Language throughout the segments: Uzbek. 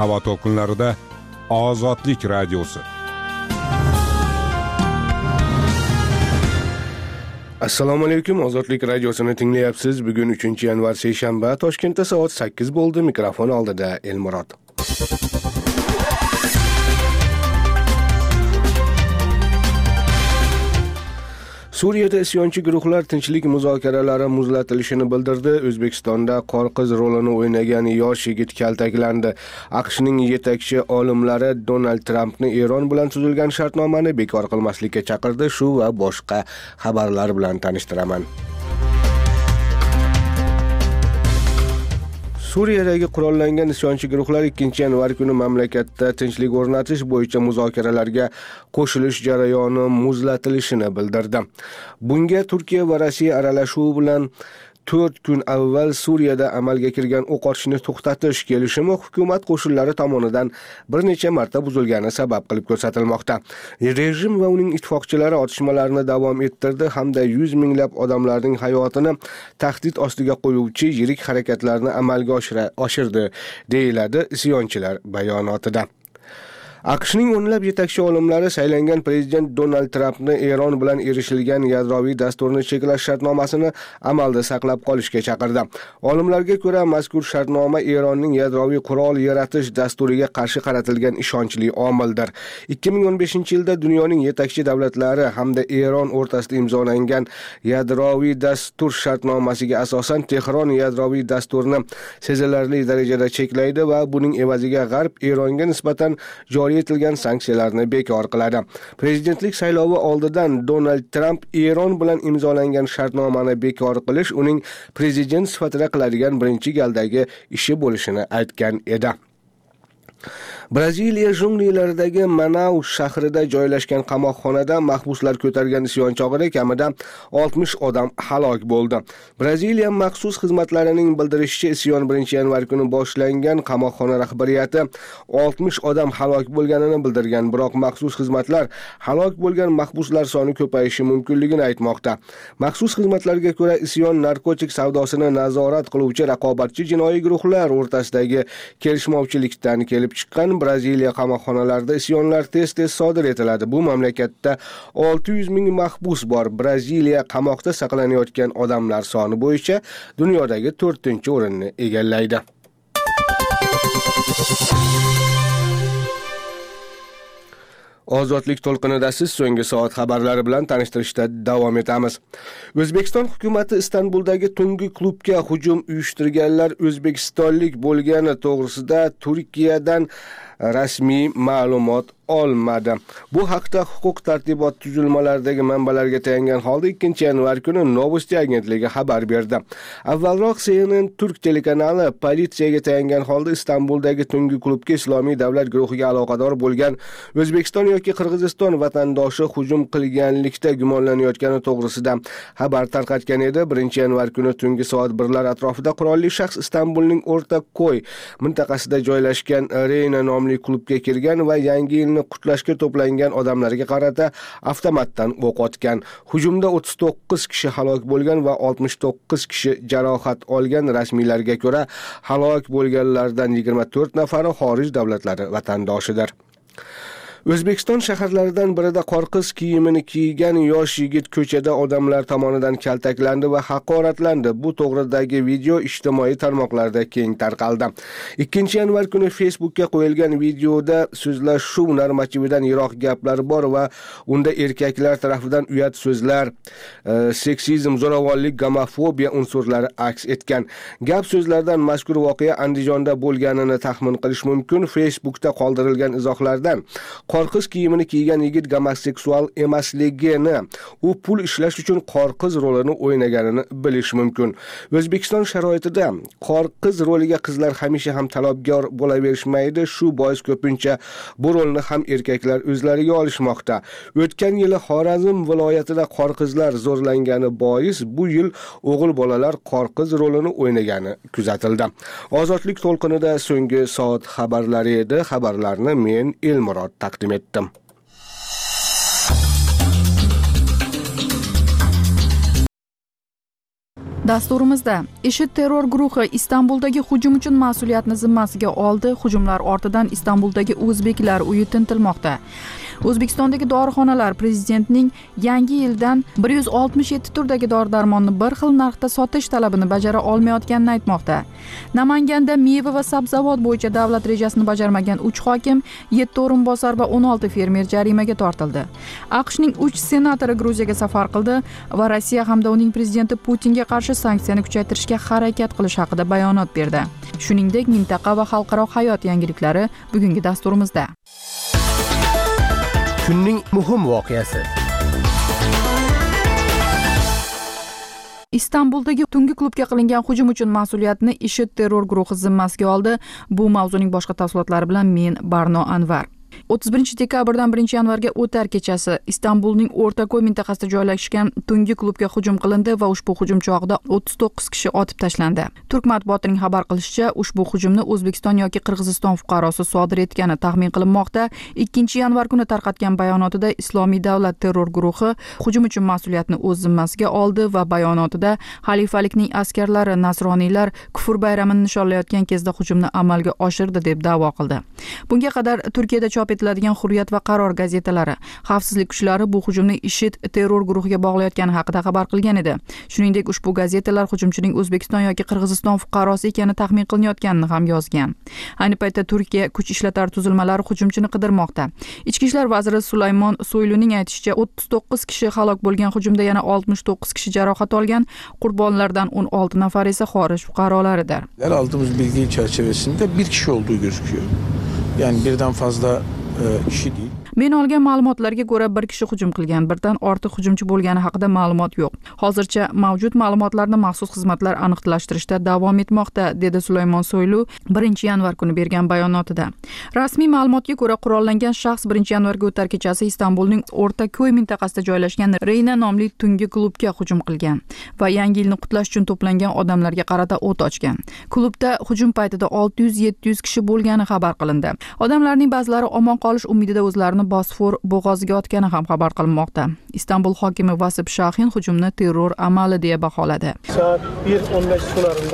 havo to'lqinlarida Ozodlik radiosi. Assalomu alaykum, Ozodlik radiosini tinglayapsiz. Bugun 3-yanvar seshanba, Toshkentda soat 8 bo'ldi. Mikrofon oldida Elmurod. Suriyada isyonchi guruhlar tinchlik muzokaralari muzlatilishini bildirdi. O'zbekistonda Qorqiz rolini o'ynagan yosh yigit kaltaklandi. AQShning yetakchi olimlari Donald Trampni Eron bilan tuzilgan shartnomani bekor qilmaslikka chaqirdi. Shu va boshqa xabarlar bilan tanishtiraman. Suriyadagi qurollangan isyonchi guruhlar 2-yanvar kuni mamlakatda tinchlik o'rnatish bo'yicha muzokaralarga qo'shilish jarayoni muzlatilishini bildirdi. Bunga Turkiya va Rossiya aralashuvi bilan 4 kun avval Suriyada amalga kirgan o'q otishni to'xtatish kelishimi hukumat qo'shinlari tomonidan bir necha marta buzilgani sabab qilib ko'rsatilmoqda. Rejim va uning ittifoqchilari otishmalarni davom ettirdi hamda 100 minglab odamlarning hayotini tahdid ostiga qo'yuvchi yirik harakatlarni amalga oshirdi, deyiladi isyonchilar bayonotida. AQShning o'nlab yetakchi olimlari saylangan prezident Donald Trampni Eron bilan erishilgan yadroviy dasturni cheklash shartnomasini amalda saqlab qolishga chaqirdi. Olimlarga ko'ra, mazkur shartnoma Eronning yadroviy qurol yaratish dasturiga qarshi qaratilgan ishonchli omildir. 2015-yilda dunyoning yetakchi davlatlari hamda Eron o'rtasida imzolangan yadroviy dastur shartnomasiga asosan Tehron yadroviy dasturni sezilarli darajada cheklaydi va buning evaziga G'arb Eronga nisbatan joriy etilgan sanksiyalarni bekor qiladi. Prezidentlik saylovi oldidan Donald Trump Eron bilan imzolangan shartnomani bekor qilish uning prezident sifatida qiladigan birinchi galdagi ishi bo'lishini aytgan edi. Braziliya junglilaridagi Manaus shahrida joylashgan qamoqxonada mahbuslar ko'targan isyon chog'ida kamida 60 odam halok bo'ldi. Braziliya maxsus xizmatlarining bildirishicha, isyon 1-yanvar kuni boshlangan. Qamoqxona rahbariyati 60 odam halok bo'lganini bildirgan, biroq maxsus xizmatlar halok bo'lgan mahbuslar soni ko'payishi mumkinligini aytmoqda. Maxsus xizmatlarga ko'ra, isyon narkotik savdosini nazorat qiluvchi raqobatchi jinoiy guruhlar o'rtasidagi kelishmovchilikdan kelib chiqqan. Braziliya qamoqxonalarida isyonlar tez-tez sodir etiladi. Bu mamlakatda 600 ming mahbus bor. Braziliya qamoqda saqlanayotgan odamlar soni bo'yicha dunyodagi 4-o'rinni egallaydi. Ozodlik to'lqinida siz so'nggi soat xabarlari bilan tanishtirishda davom etamiz. O'zbekiston hukumatı Istanbuldagi tungi klubga hujum uyushtirganlar o'zbekistonlik bo'lgani to'g'risida Turkiyadan rasmiy ma'lumot olmadi. Bu haqda huquq tartibot tuzilmalaridagi manbalarga tayangan holda 2-yanvar kuni Novosti agentligi xabar berdi. Avvalroq CNN Turk telekanali politsiyaga tayangan holda Istanbuldagi tungi klubga Islomiy davlat guruhiga aloqador bo'lgan O'zbekiston yoki Qirg'iziston vatandoshi hujum qilganlikda gumonlanayotgani to'g'risida xabar tarqatgan edi. 1-yanvar kuni tungi soat 1lar atrofida qurolli shaxs Istanbulning O'rta Ko'y mintaqasida joylashgan Reyna nomli klubga kirgan va yangi yilni qutlashga to'plangan odamlarga qarata avtomatdan o'q otgan. Hujumda 39 kishi halok bo'lgan va 69 kishi jarohat olgan. Rasmiylarga ko'ra, halok bo'lganlardan 24 nafari xorij davlatlari vatandoshidir. O'zbekiston shaharlaridan birida Qorqiz kiyimini kiygan yosh yigit ko'chada odamlar tomonidan kaltaklandi va haqoratlandi. Bu to'g'ridagi video ijtimoiy tarmoqlarda keng tarqaldi. 2-yanvar kuni Facebook'ga qo'yilgan videoda so'zlashuv normachividan yiroq gaplar bor va unda erkaklar tarafidan uyat so'zlar, seksizm, zo'ravonlik, gomofobiya unsurlari aks etgan. Gap so'zlardan mazkur voqea Andijonda bo'lganini taxmin qilish mumkin. Facebook'da qoldirilgan izohlardan Qorqiz kiyimini kiygan yigit gomoseksual emasligini, u pul ishlash uchun Qorqiz rolini o'ynaganini bilish mumkin. O'zbekiston sharoitida Qorqiz roliga qizlar hamisha ham talabgor bo'laverishmaydi. Shu bois ko'pincha bu rolni ham erkaklar o'zlariga olishmoqda. O'tgan yili Xorazm viloyatida Qorqizlar zo'rlangani bois bu yil o'g'il bolalar Qorqiz rolini o'ynagani kuzatildi. Ozodlik to'lqinida so'nggi soat xabarlari edi. Xabarlarni men Elmurod taqdim etdim. Dasturimizda IShID terror guruhi Istanbuldagi hujum uchun mas'uliyatni zimmasiga oldi. Hujumlar ortidan Istanbuldagi o'zbeklar uyi tintilmoqda. O'zbekistondagi dorixonalar prezidentning yangi yildan 167 turdagi dori-darmonni bir xil narxda sotish talabini bajara olmayotganini aytmoqda. Namanganda meva va sabzavot bo'yicha davlat rejasini bajarmagan 3 hokim, 7 o'rinbosar va 16 fermer jarimaga tortildi. AQShning 3 senatori Gruziyaga safar qildi va Rossiya hamda uning prezidenti Putinga qarshi sanksiyani kuchaytirishga harakat qilish haqida bayonot berdi. Shuningdek, mintaqa va xalqaro hayot yangiliklari bugungi dasturimizda. Kunning muhim voqeasi. Istanbuldagi tungi klubga qilingan hujum uchun mas'uliyatni IShID terror guruhi zimmasiga oldi. Bu mavzuning boshqa tafsilotlari bilan men Barno Anvar. 31 dekabrdan 1 yanvarga o'tar kechasi Istanbulning O'rtako'y mintaqasida joylashgan tungi klubga hujum qilindi va ushbu hujum chog'ida 39 kishi otib tashlandi. Turk matbuotining xabar qilishicha, ushbu hujumni O'zbekiston yoki Qirg'iziston fuqarosi sodir etgani taxmin qilinmoqda. 2 yanvar kuni tarqatgan bayonotida Islomiy davlat terror guruhi hujum uchun mas'uliyatni o'z zimmasiga oldi va bayonotida xalifalikning askarlari nasroniylar kufr bayramini nishonlayotgan kezda hujumni amalga oshirdi deb da'vo qildi. Bunga qadar Turkiyada chop etiladigan Hurriyat va Qaror gazetalari xavfsizlik kuchlari bu hujumni IShID terror guruhiga bog'layotgani haqida xabar qilgan edi. Shuningdek, ushbu gazetalar hujumchining O'zbekiston yoki Qirg'iziston fuqarosi ekani taxmin qilinayotganini ham yozgan. Ayni paytda Turkiya kuch ishlatar tuzilmalari hujumchini qidirmoqda. Ichki ishlar vaziri Sulaymon Soyluning aytishicha, 39 kishi halok bo'lgan hujumda yana 69 kishi jarohat olgan. Qurbonlardan 16 nafar esa xorij fuqarolaridir. Aldığımız bilgi çerçevesinde bir kişi olduğu gözüküyor. Yani birden fazla kişi değil. Men olgan ma'lumotlarga ko'ra bir kishi hujum qilgan, birdan ortiq hujumchi bo'lgani haqida ma'lumot yo'q. Hozircha mavjud ma'lumotlarni maxsus xizmatlar aniqlashtirishda davom etmoqda, dedi Sulaymon Soylu 1 yanvar kuni bergan bayonotida. Rasmiy ma'lumotga ko'ra, qurollangan shaxs 1 yanvarga o'tar kechasi Istanbulning O'rtako'y mintaqasida joylashgan Reyna nomli tungi klubga hujum qilgan va yangi yilni qutlash uchun to'plangan odamlarga qarata o't ochgan. Klubda hujum paytida 600-700 kishi bo'lgani xabar qilindi. Odamlarning ba'zilari omon qolish umidida o'zlarini Bosfor bo'g'oziga otgani ham xabar qilinmoqda. Istanbul hokimi Vasip Shahin hujumni terror amali deya baholadi. Saat 1:15 sularında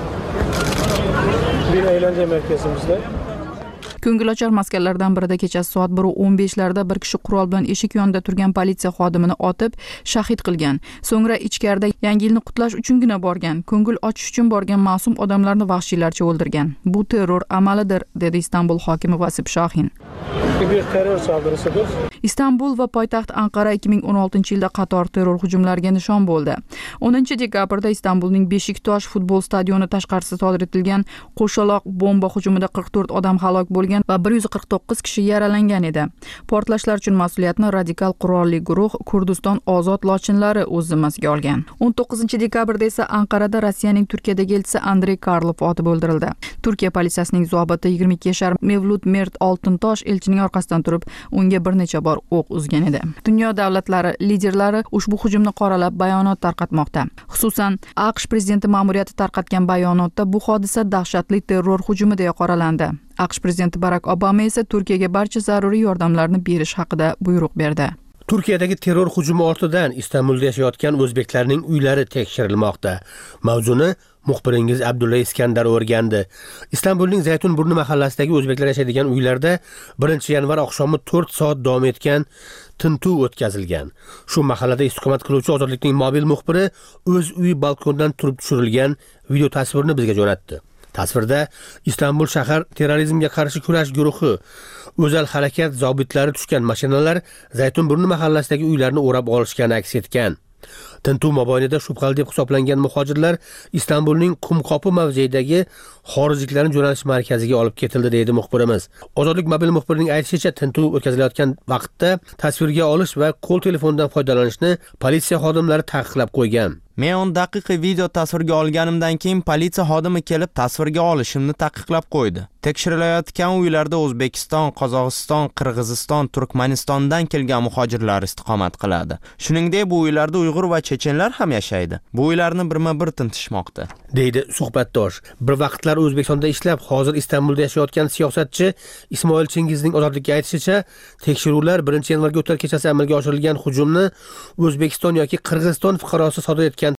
bir eğlence merkezimizde Ko'ngilochar maskanlardan birida kechasi soat 1:15larda bir kishi qurol bilan eshik yonida turgan politsiya xodimini otib, shahid qilgan. So'ngra ichkarida yangi yilni qutlash uchungina borgan, ko'ngil ochish uchun borgan ma'sum odamlarni vahshiylarcha o'ldirgan. Bu terror amalidir, dedi Istanbul hokimi Vasip Shahin. bir terör saldırısıdır. Istanbul va poytaxt Anqara 2016-yilda qator terror hujumlariga nishon bo'ldi. 10 dekabrda Istanbulning Beshiktosh futbol stadioni tashqarisida sodir etilgan qo'shaloq bomba hujumida 44 odam halok bo'lgan va 149 kishi yaralangan edi. Portlashlar uchun mas'uliyatni radikal qurolli guruh Kurdiston ozod lochinlari o'z zimmasiga olgan. 19 dekabrda esa Anqarada Rossiyaning Turkiyadagi elchisi Andrey Karlov otib o'ldirildi. Turkiya politsiyasining zobiti 22 yashar Mevlut Mert Oltintosh elchining orqasidan turib, unga bir necha bor o'q uzgan edi. Dunyo davlatlari liderlari ushbu hujumni qoralab bayonot tarqatmoqda. Xususan, AQSh prezidenti ma'muriyati tarqatgan bayonotda bu hodisa dahshatli terror hujumi deya qoralandi. AQSh prezidenti Barack Obama esa Turkiyaga barcha zaruriy yordamlarni berish haqida buyruq berdi. Turkiyadagi terror hujumi ortidan Istanbulda yashayotgan o'zbeklarning uylari tekshirilmoqda. Mavzuni muxbiringiz Abdulla Iskandar o'rgandi. Istanbulning Zaytunburni mahallasidagi o'zbeklar yashaydigan uylarda 1 yanvar oqshomi 4 soat davom etgan tintuv o'tkazilgan. Shu mahallada istiqomat qiluvchi Ozodlikning mobil muxbiri o'z uyi balkondan turib tushirilgan video tasvirni bizga jo'natdi. Tasvirda Istanbul shahar terrorizmga qarshi kurash guruhi o'zal harakat zobitlari tushgan mashinalar Zaytunburni mahallasidagi uylarni o'rab olishgani aks etgan. Tintuv mobaynida shubhali deb hisoblangan muhojirlar Istanbulning Qumqopi mavzeidagi xorijliklarning jo'nalish markaziga olib ketildi, deydi muxbirimiz. Ozodlik mobil muxbirining aytishicha, tintuv o'tkazilayotgan vaqtda tasvirga olish va qo'l telefonidan foydalanishni politsiya xodimlari taqiqlab qo'ygan. Men 10 daqiqa video tasvirga olganimdan keyin politsiya xodimi kelib tasvirga olishimni taqiqlab qo'ydi. Tekshirilayotgan uylarda O'zbekiston, Qozog'iston, Qirg'iziston, Turkmanistondan kelgan muhojirlar istiqomat qiladi. Shuningdek, bu uylarda Uyg'ur va chechenlar ham yashaydi. Bu uylarni birma-bir tintishmoqda, deydi suhbatdosh. Bir vaqtlar O'zbekistonda ishlab, hozir Istanbulda yashayotgan siyosatchi Ismoil Chingizning Ozodlikka aytishicha, tekshiruvlar 1 yanvarga o'tar kechasi amalga oshirilgan hujumni O'zbekiston yoki Qirg'iziston fuqarosi sodir etgan